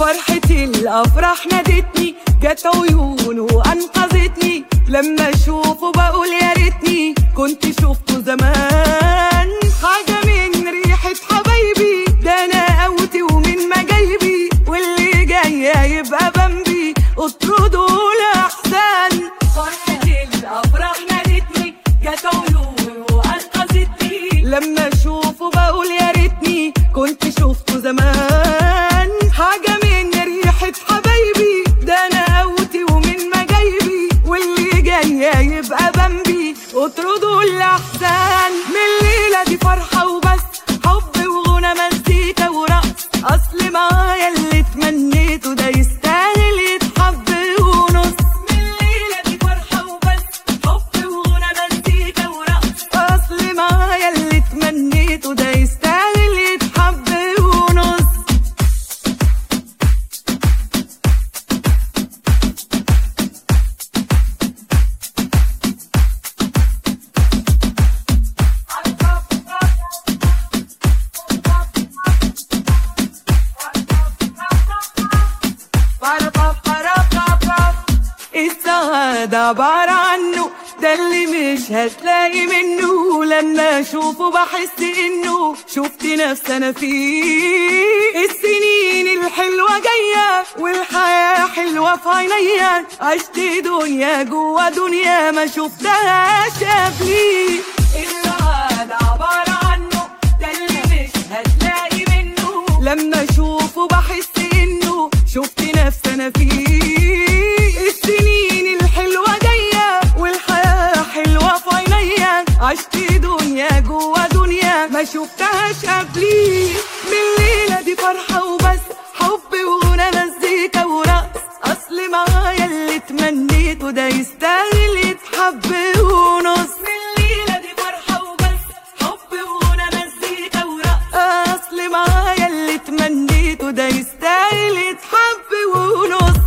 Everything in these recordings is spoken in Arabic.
فرحة الأفراح نادتني، جت عيونه وأنقذتني، لما أشوفه بقول يا ريتني كنت شفته زمان. حاجة من ريحة حبايبي، ده أنا قوتي ومن مجايبي، واللي جاية يبقى بمبي اطردوا الأحزان. فرحة الأفراح نادتني، جت عيونه وأنقذتني، لما أشوفه بقول يا ريتني كنت شفته زمان. حاجة من ريحة حبايبي، ده أنا قوتي ومن مجايبي، واللي جاية يبقى بمبي اطردوا الأحزان. من الليلة دي فرحة وبس، حب وغنى مزيكا ورقص، أصل معايا اللي تمنيته ده يستاهل يتحب ونص. من الليلة دي فرحة وبس، حب وغنى مزيكا ورقص، أصل معايا اللي تمنيته ده يستاهل يتحب ونص. السعادة عبارة عنه، ده اللي مش هتلاقي منه، لما اشوفه بحس انه شفت نفسي انا فيه. السنين الحلوة جاية والحياة حلوة في عينيا، عشت دنيا جوا دنيا ما شفتهاش قبلي. السعادة عبارة عنه، ده اللي مش هتلاقي منه، لما اشوفه بحس انه شفت نفسي انا فيه. السنين الحلوة جاية والحياة حلوة في عينيا، عشت دنيا جوا دنيا ما شفتهاش قبلي. من الليلة دي فرحة وبس، حب وغنى مزيكا ورقص، أصل معايا اللي تمنيته ده يستاهل يتحب ونص. من الليلة دي فرحة وبس، حب وغنى مزيكا ورقص، أصل معايا اللي تمنيته ده يستاهل يتحب ونص.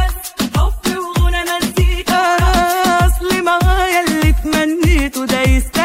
Today's